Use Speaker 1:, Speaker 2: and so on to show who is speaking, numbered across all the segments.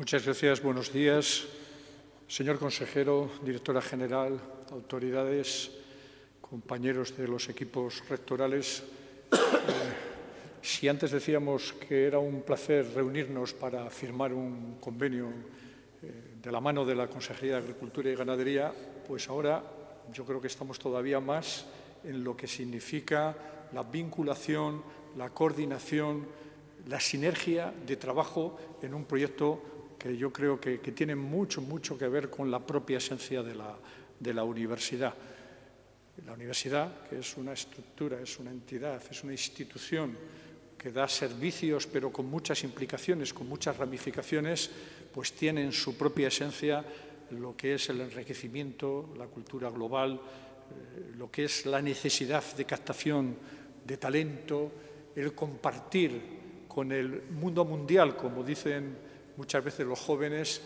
Speaker 1: Muchas gracias. Buenos días. Señor consejero, directora general, autoridades, compañeros de los equipos rectorales. Si antes decíamos que era un placer reunirnos para firmar un convenio de la mano de la Consejería de Agricultura y Ganadería, pues ahora yo creo que estamos todavía más en lo que significa la vinculación, la coordinación, la sinergia de trabajo en un proyecto que yo creo que tiene mucho que ver con la propia esencia de la universidad. La universidad, que es una estructura, es una entidad, es una institución que da servicios, pero con muchas implicaciones, con muchas ramificaciones, pues tiene en su propia esencia lo que es el enriquecimiento, la cultura global, lo que es la necesidad de captación de talento, el compartir con el mundo mundial, como dicen muchas veces los jóvenes,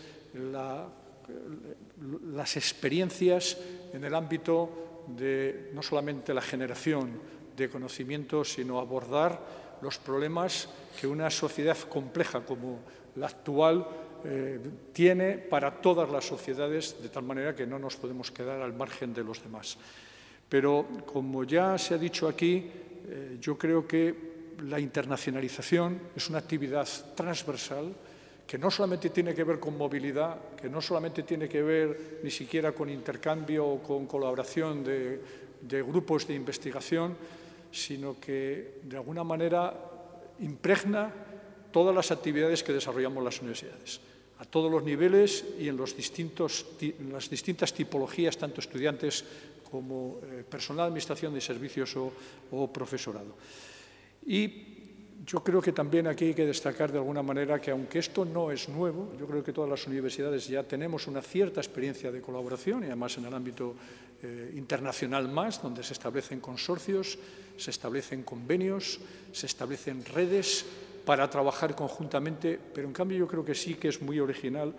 Speaker 1: las experiencias en el ámbito de no solamente la generación de conocimientos, sino abordar los problemas que una sociedad compleja como la actual tiene para todas las sociedades, de tal manera que no nos podemos quedar al margen de los demás. Pero, como ya se ha dicho aquí, yo creo que la internacionalización es una actividad transversal que no solamente tiene que ver con movilidad, que no solamente tiene que ver ni siquiera con intercambio o con colaboración de grupos de investigación, sino que de alguna manera impregna todas las actividades que desarrollamos las universidades, a todos los niveles y en las distintas tipologías, tanto estudiantes como personal, administración de servicios o profesorado. Y yo creo que también aquí hay que destacar de alguna manera que, aunque esto no es nuevo, yo creo que todas las universidades ya tenemos una cierta experiencia de colaboración y además en el ámbito internacional más, donde se establecen consorcios, se establecen convenios, se establecen redes para trabajar conjuntamente, pero en cambio yo creo que sí que es muy original.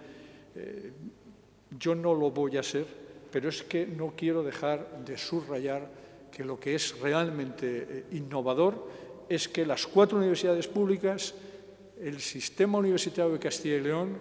Speaker 1: Yo no lo voy a ser, pero es que no quiero dejar de subrayar que lo que es realmente innovador es que las 4 universidades públicas, el sistema universitario de Castilla y León,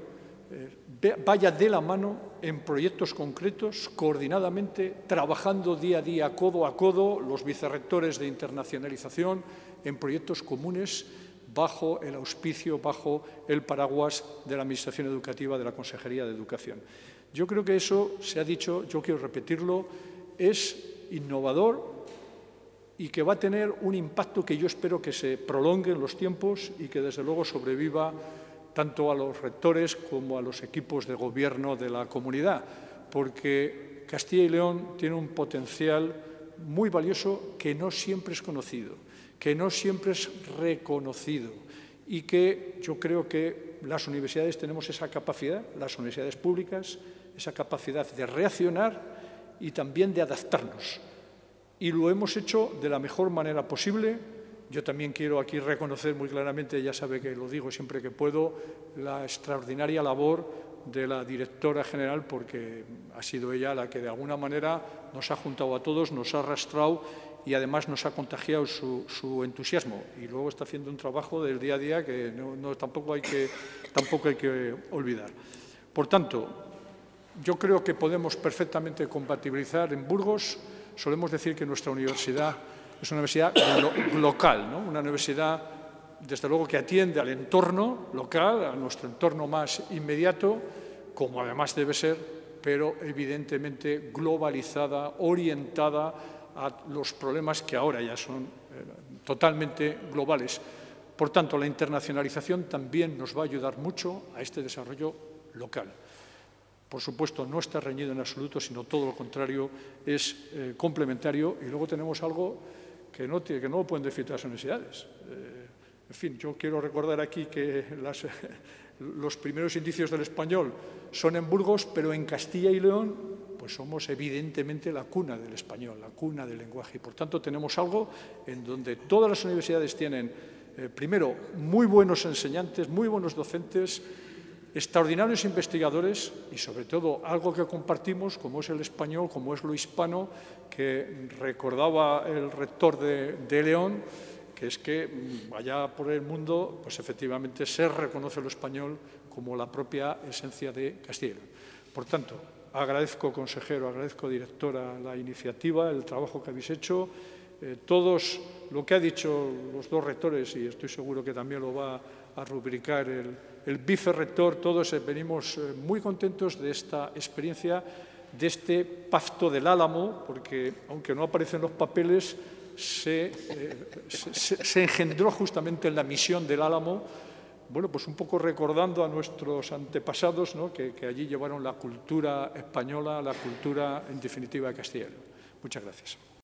Speaker 1: vaya de la mano en proyectos concretos, coordinadamente, trabajando día a día, codo a codo, los vicerrectores de internacionalización, en proyectos comunes, bajo el auspicio, bajo el paraguas de la Administración Educativa de la Consejería de Educación. Yo creo que eso se ha dicho, yo quiero repetirlo, es innovador y que va a tener un impacto que yo espero que se prolongue en los tiempos y que desde luego sobreviva tanto a los rectores como a los equipos de gobierno de la comunidad, porque Castilla y León tiene un potencial muy valioso que no siempre es conocido, que no siempre es reconocido y que yo creo que las universidades tenemos esa capacidad, las universidades públicas, esa capacidad de reaccionar y también de adaptarnos. Y lo hemos hecho de la mejor manera posible. Yo también quiero aquí reconocer muy claramente, ya sabe que lo digo siempre que puedo, la extraordinaria labor de la directora general, porque ha sido ella la que de alguna manera nos ha juntado a todos, nos ha arrastrado y además nos ha contagiado su entusiasmo. Y luego está haciendo un trabajo del día a día que tampoco hay que olvidar. Por tanto, yo creo que podemos perfectamente compatibilizar en Burgos. Solemos decir que nuestra universidad es una universidad local, ¿no? Una universidad, desde luego, que atiende al entorno local, a nuestro entorno más inmediato, como además debe ser, pero evidentemente globalizada, orientada a los problemas que ahora ya son totalmente globales. Por tanto, la internacionalización también nos va a ayudar mucho a este desarrollo local. Por supuesto, no está reñido en absoluto, sino todo lo contrario, es complementario. Y luego tenemos algo que no lo pueden decir todas las universidades. En fin, yo quiero recordar aquí que los primeros indicios del español son en Burgos, pero en Castilla y León pues somos evidentemente la cuna del español, la cuna del lenguaje. Y por tanto tenemos algo en donde todas las universidades tienen, primero, muy buenos enseñantes, muy buenos docentes, extraordinarios investigadores y, sobre todo, algo que compartimos, como es el español, como es lo hispano, que recordaba el rector de León, que es que allá por el mundo, pues efectivamente se reconoce lo español como la propia esencia de Castilla y León. Por tanto, agradezco, consejero, agradezco, directora, la iniciativa, el trabajo que habéis hecho. Todos, lo que ha dicho los dos rectores, y estoy seguro que también lo va a rubricar el vicerrector, todos venimos muy contentos de esta experiencia, de este pacto del Álamo, porque aunque no aparecen los papeles, se engendró justamente en la misión del Álamo, bueno, pues un poco recordando a nuestros antepasados, ¿no?, que allí llevaron la cultura española, la cultura, en definitiva, de Castilla y León. Muchas gracias.